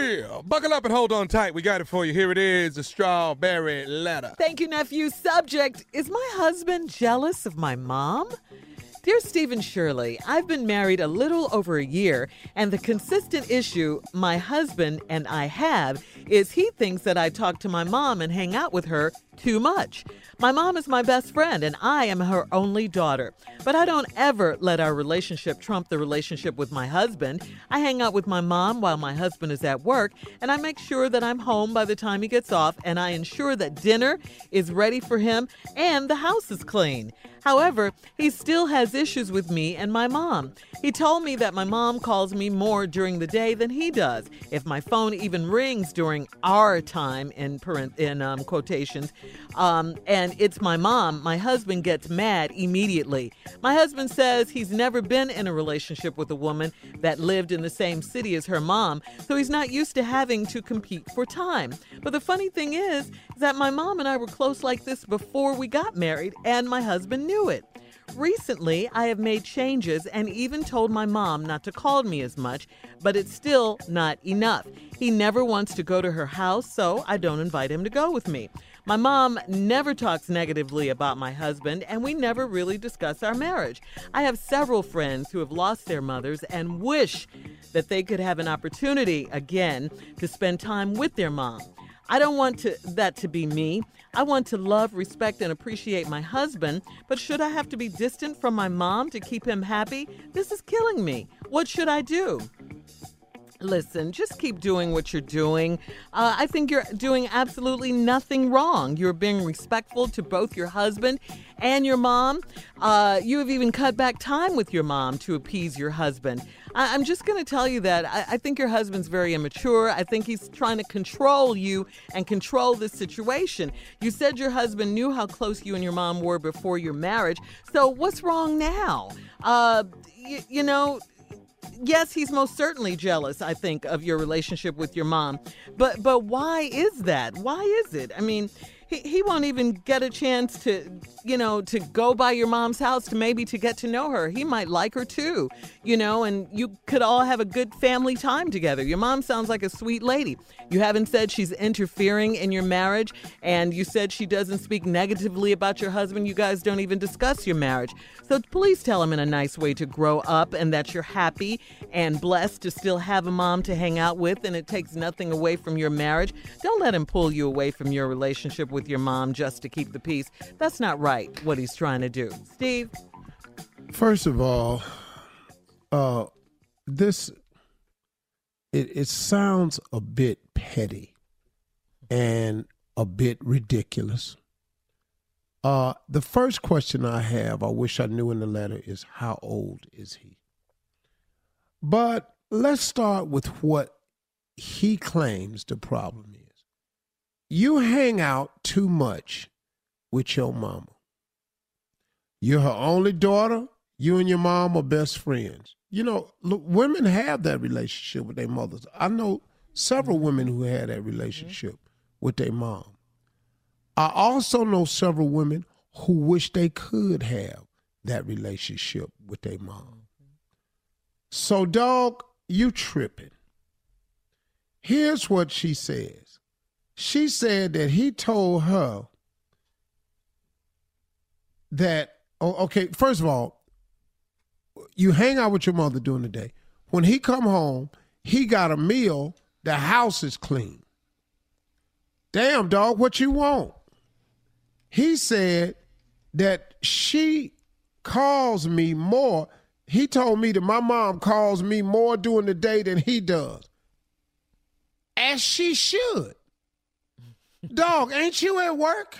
Yeah, buckle up and hold on tight. We got it for you. Here it is, the strawberry letter. Thank you, nephew. Subject, is my husband jealous of my mom? Dear Stephen Shirley, I've been married a little over a year, and the consistent issue my husband and I have is he thinks that I talk to my mom and hang out with her too much. My mom is my best friend, and I am her only daughter. But I don't ever let our relationship trump the relationship with my husband. I hang out with my mom while my husband is at work, and I make sure that I'm home by the time he gets off, and I ensure that dinner is ready for him and the house is clean. However, he still has issues with me and my mom. He told me that my mom calls me more during the day than he does. If my phone even rings during our time, in quotations, and it's my mom, my husband gets mad immediately. My husband says he's never been in a relationship with a woman that lived in the same city as her mom, so he's not used to having to compete for time. But the funny thing is that my mom and I were close like this before we got married, and my husband knew it. Recently, I have made changes and even told my mom not to call me as much, but it's still not enough. He never wants to go to her house, so I don't invite him to go with me. My mom never talks negatively about my husband, and we never really discuss our marriage. I have several friends who have lost their mothers and wish that they could have an opportunity again to spend time with their mom. I don't want that to be me. I want to love, respect, and appreciate my husband, but should I have to be distant from my mom to keep him happy? This is killing me. What should I do? Listen, just keep doing what you're doing. I think you're doing absolutely nothing wrong. You're being respectful to both your husband and your mom. You have even cut back time with your mom to appease your husband. I'm just going to tell you that I think your husband's very immature. I think he's trying to control you and control this situation. You said your husband knew how close you and your mom were before your marriage. So what's wrong now? You know, yes, he's most certainly jealous, I think, of your relationship with your mom. But why is that? Why is it? I mean, he won't even get a chance to, to go by your mom's house to get to know her. He might like her too, and you could all have a good family time together. Your mom sounds like a sweet lady. You haven't said she's interfering in your marriage, and you said she doesn't speak negatively about your husband. You guys don't even discuss your marriage. So please tell him in a nice way to grow up and that you're happy and blessed to still have a mom to hang out with, and it takes nothing away from your marriage. Don't let him pull you away from your relationship with your mom just to keep the peace. That's not right, what he's trying to do. Steve? First of all, it sounds a bit petty and a bit ridiculous. The first question I have, I wish I knew in the letter, is how old is he? But let's start with what he claims the problem is. You hang out too much with your mama. You're her only daughter. You and your mom are best friends. Look, women have that relationship with their mothers. I know several women who had that relationship with their mom. I also know several women who wish they could have that relationship with their mom. So, dog, you tripping. Here's what she says. She said that he told her that, okay, first of all, you hang out with your mother during the day. When he come home, he got a meal, the house is clean. Damn, dog, what you want? He said that she calls me more. He told me that my mom calls me more during the day than he does. As she should. Dog, ain't you at work?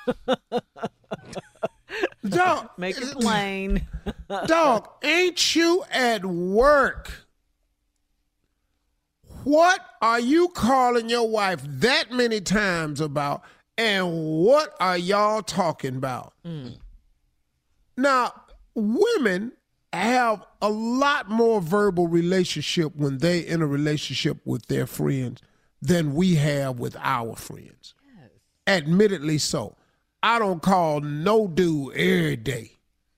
Dog, make it plain. Dog, ain't you at work? What are you calling your wife that many times about, and what are y'all talking about? Now, women have a lot more verbal relationship when they in a relationship with their friends than we have with our friends. Yes. Admittedly so. I don't call no dude every day.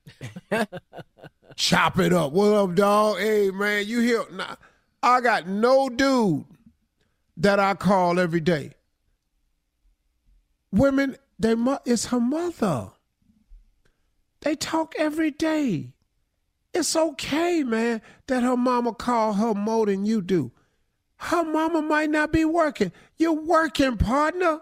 Chop it up. What up, dog? Hey, man, you here? Nah, I got no dude that I call every day. Women, it's her mother. They talk every day. It's okay, man, that her mama call her more than you do. Her mama might not be working. You're working, partner.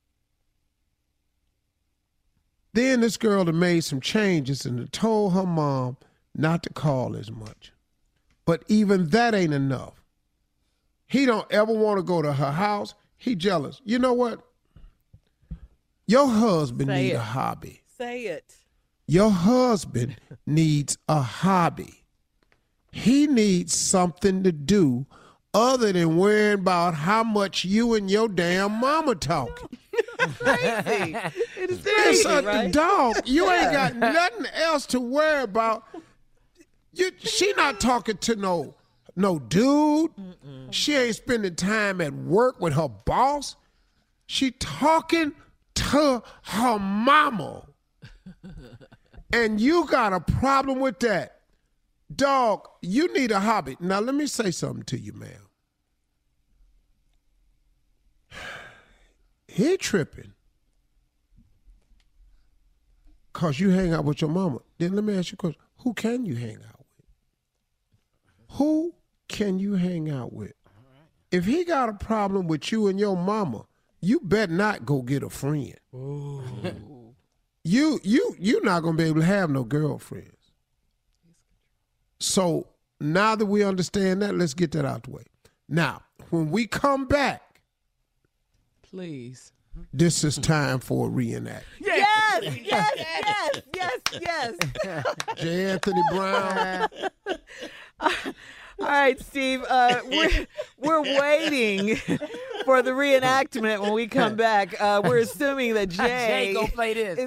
Then this girl had made some changes and told her mom not to call as much. But even that ain't enough. He don't ever want to go to her house. He jealous. You know what? Your husband needs a hobby. Say it. Your husband needs a hobby. He needs something to do other than worrying about how much you and your damn mama talking. Crazy. It is crazy, right? Dog, you ain't got nothing else to worry about. She not talking to no dude. She ain't spending time at work with her boss. She talking to her mama. And you got a problem with that. Dog, you need a hobby. Now, let me say something to you, ma'am. He tripping because you hang out with your mama. Then let me ask you a question. Who can you hang out with? Who can you hang out with? If he got a problem with you and your mama, you better not go get a friend. You're not going to be able to have no girlfriends. So now that we understand that, let's get that out the way. Now, when we come back, please, this is time for a reenact. Yes. J. Anthony Brown. All right, Steve, we're waiting for the reenactment when we come back. We're assuming that Jay gonna play this.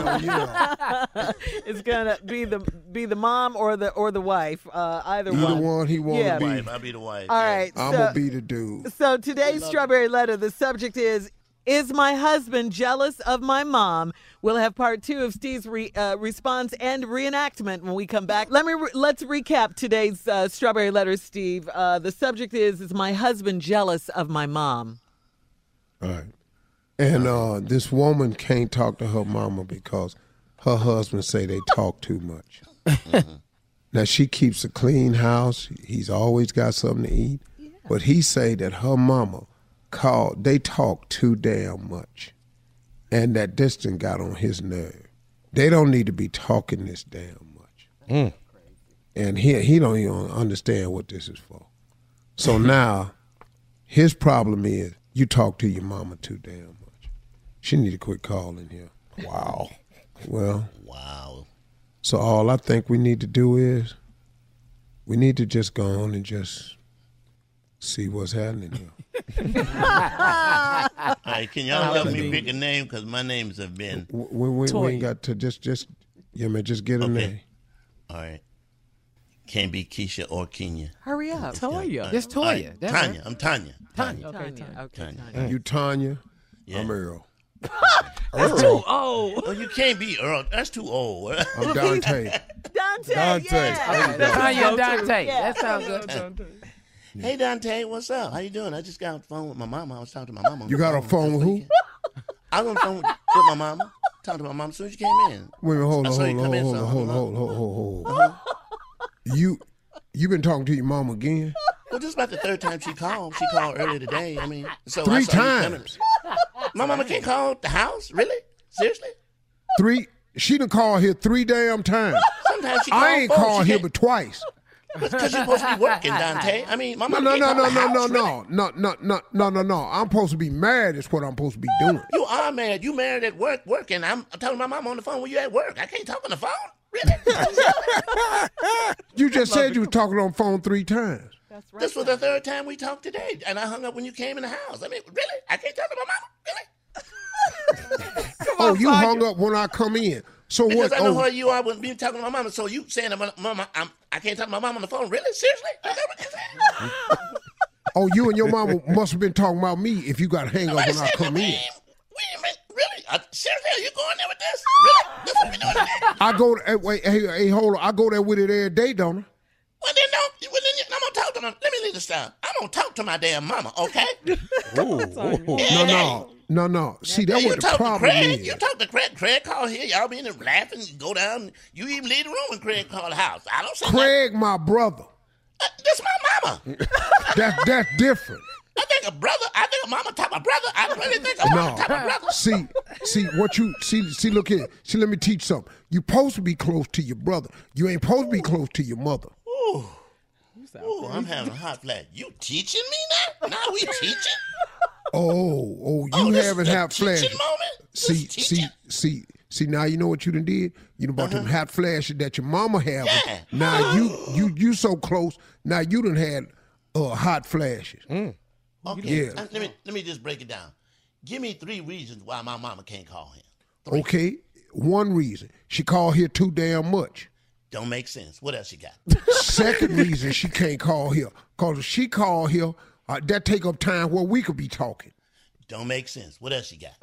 Is gonna be the mom or the wife, either one he want to be. I'll be the wife. All right, I'm gonna be the dude. So today's Strawberry Letter, the subject is my husband jealous of my mom? We'll have part 2 of Steve's response and reenactment when we come back. Let's recap today's Strawberry Letter, Steve. The subject is my husband jealous of my mom? All right. And this woman can't talk to her mama because her husband say they talk too much. Now, she keeps a clean house. He's always got something to eat. Yeah. But he say that her mama they talk too damn much. And that distance got on his nerve. They don't need to be talking this damn much. And he don't even understand what this is for. So now, his problem is you talk to your mama too damn much. She need to quit calling here. Wow. Well. Wow. So all I think we need to do is we need to just go on and just see what's happening here. All right, can y'all help me pick a name? Because my names have been... We ain't got to just get a name. All right. Can't be Keisha or Kenya. Hurry up. Toya. Just Toya. Right. Tanya. I'm Tanya. Okay, Tanya. You Tanya. Yeah. I'm Earl. That's too old. Oh, you can't be Earl. That's too old. I'm Dante. Dante. Tanya and Dante. Yeah. That sounds good. Hey, Dante, what's up? How you doing? I just got on the phone with my mama. I was talking to my mama. You got on the phone with who? I was on the phone with my mama. Talking to my mama as soon as you came in. Wait a minute, hold on. You been talking to your mom again? Well, this is about the 3rd time she called. She called earlier today. I mean, so 3 times. My mama can't call the house? Really? Seriously? 3? She done called here 3 damn times. Sometimes she calls. I ain't called here but twice. Because you're supposed to be working, Dante. I mean, my mama No. I'm supposed to be married is what I'm supposed to be doing. You are married. You married at work, working. I'm telling my mama on the phone when you at work. I can't talk on the phone? Really? You just said you was talking on the phone 3 times. That's right. This was the 3rd time we talked today, and I hung up when you came in the house. I mean, really? I can't talk to my mama? Really? Oh, you hung up when I come in. So because what? I know who you are when you talking to my mama. So you saying that mama, I can't talk to my mama on the phone? Really? Seriously? Is that what you're saying? Oh, you and your mama must have been talking about me if you got to hang up when I come in. Really? Seriously, are you going there with this? Really? This what we doing today? I go. Hey, hold on. I go there with it every day, don't I? Well, then I'm gonna talk Let me leave this down. I'm gonna talk to my damn mama, okay? No. See, that's You what the talk to problem Craig. is. You talk to Craig. Craig call here. Y'all be in there laughing. Go down. You even leave the room when Craig call the house. I don't say Craig, my brother. That's my mama. That's different. I think a mama type of brother. I really think a mama type of brother. See what you see. Look here. See, let me teach something. You supposed to be close to your brother. You ain't supposed to be close to your mother. Ooh, I'm having a hot flash. You teaching me now? Now we teaching? You this having is a hot flashes. teaching moment? This is teaching? See. Now you know what you done did. You done bought them hot flashes that your mama had. Yeah. Now you so close. Now you done had hot flashes. Okay. Yeah. Let me just break it down. Give me 3 reasons why my mama can't call him. 3. Okay. One reason, she called here too damn much. Don't make sense. What else you got? Second reason, she can't call here, cause if she call here, that take up time where we could be talking. Don't make sense. What else you got?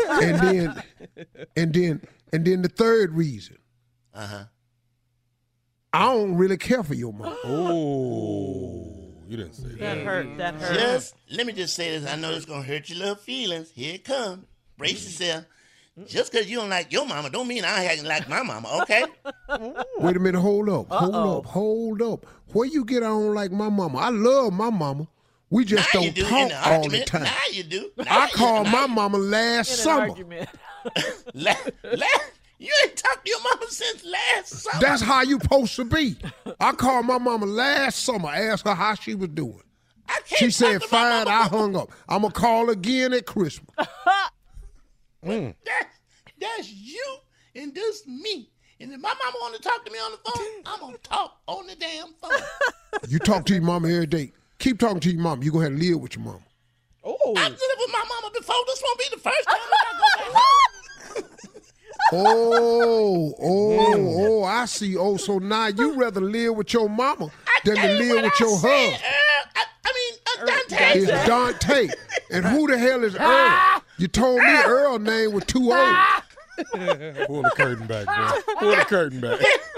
and then the third reason. I don't really care for your mom. You didn't say that. That hurt. Let me just say this. I know it's gonna hurt your little feelings. Here it comes. Brace yourself. Just because you don't like your mama don't mean I ain't like my mama, okay? Wait a minute, hold up. Where you get on like my mama? I love my mama. We just Now don't you do talk in the all the argument. time. Now you do. I called my mama last In an summer. argument. You ain't talked to your mama since last summer. That's how you supposed to be. I called my mama last summer, asked her how she was doing. I can't She talk said, to my fine, mama. I hung up. I'm going to call again at Christmas. That's you and this me. And if my mama want to talk to me on the phone, I'm going to talk on the damn phone. You talk to your mama every day. Keep talking to your mama. You're going to have to live with your mama. I've lived with my mama before. This won't be the first time I go back home. I see. So now you rather live with your mama than to Tell you live what with I your said, husband. Dante. It's Dante. And who the hell is Earl? You told me Earl's name was too old. Pull the curtain back, bro. Pull the curtain back.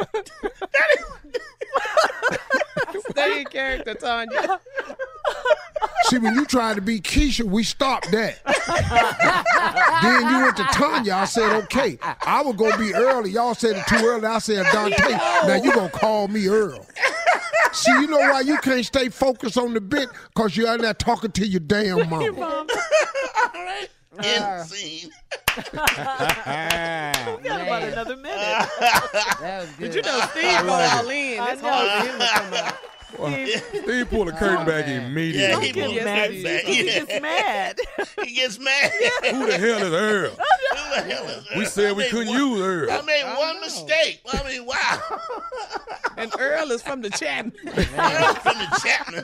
Stay in character, Tanya. See, when you tried to be Keisha, we stopped that. Then you went to Tanya. I said, okay. I was going to be Earl. Y'all said it too early. I said, Dante. Now you going to call me Earl. See, you know why you can't stay focused on the bit? Because you're out there talking to your damn mama. All right. End scene. Got about another minute. That was good. But you know, Steve go all in. That's hard for him to come out. Steve pulled the curtain back immediately. Yeah, Don't he get pulled mad. his back. He gets mad. He gets mad. Who the hell is Earl? Who the hell is Earl? We said we couldn't use I Earl. made one mistake. I mean, wow. And Earl is from the chat. Earl from the Chapman.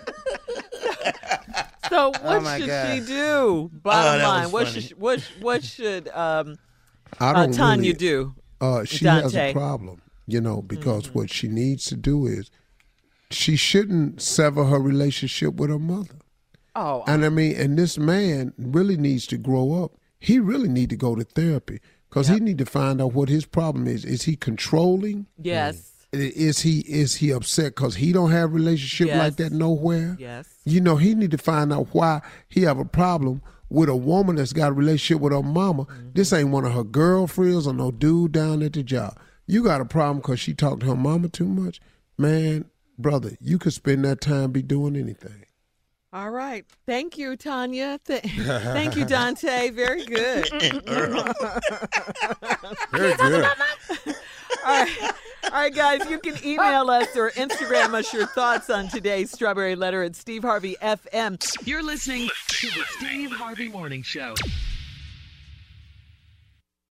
So what my should God. she do? Bottom that line, was what should I don't Tanya really, do? she has Dante. a problem, because what she needs to do is she shouldn't sever her relationship with her mother. Oh, And and this man really needs to grow up. He really need to go to therapy because he need to find out what his problem is. Is he controlling? yes, Is he upset because he don't have a relationship Yes. like that nowhere? yes. He need to find out why he have a problem with a woman that's got a relationship with her mama. This ain't one of her girlfriends or no dude down at the job. You got a problem because she talked to her mama too much? Man, brother, you could spend that time be doing anything. All right. Thank you, Tanya. Thank you, Dante. Very good. Very good. All right, guys, you can email us or Instagram us your thoughts on today's Strawberry Letter at Steve Harvey FM. You're listening to the Steve Harvey Morning Show.